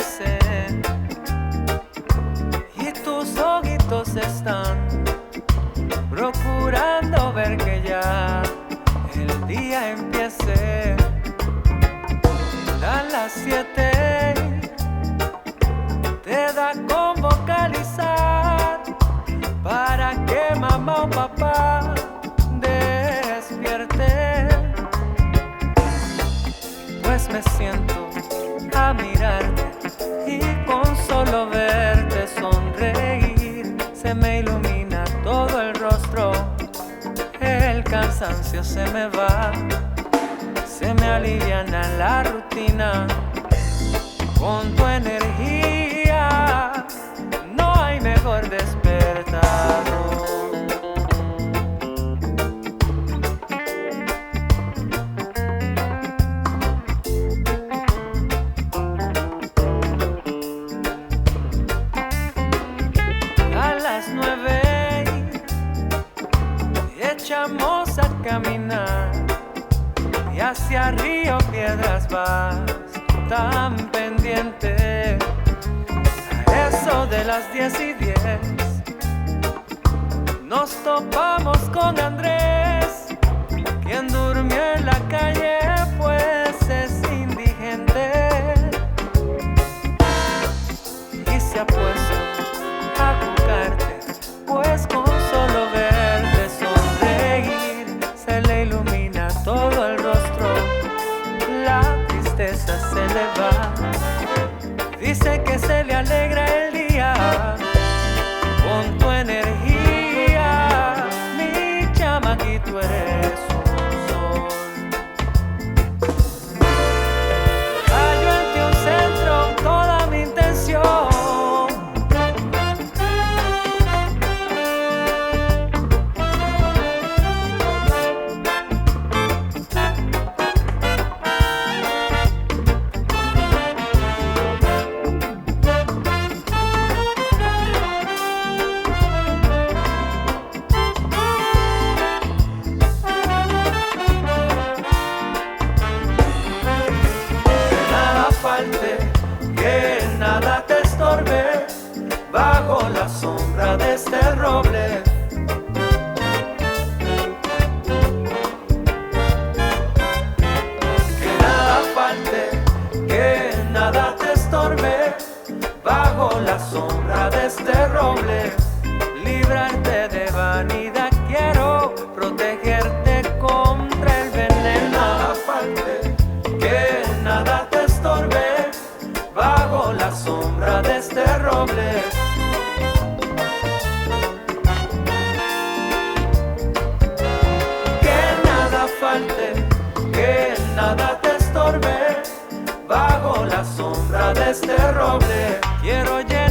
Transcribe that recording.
empiece y tus ojitos están procurando ver que ya el día empiece. A las 7 te da con vocalizar para que mamá o papá despierte. Pues me siento a mirarte y con solo verte sonreír se me ilumina todo el rostro, el cansancio se me va, se me aliviana la rutina con tu energía. No hay mejor despertador. A las 9 echamos a caminar y hacia Río Piedras vas tan pendiente. A eso de las 10:10 nos topamos con Andrés, quien durmió en la calle pues es indigente y se ha puesto a jugarte, pues con solo verte sonreír se le ilumina todo el rostro, la tristeza se le va. Dice que se le alegra el día con tu energía, mi chamaquito eres un sol. Hallo en ti un centro, toda mi intención. Que nada te estorbe bajo la sombra de este roble. Que nada falte, que nada te estorbe bajo la sombra de este roble. Librarte de vanidad quiero, protegerte contra el veneno. Nada falte, que nada te estorbe bajo la sombra de este roble. Que nada falte, que nada te estorbe bajo la sombra de este roble. Quiero llenar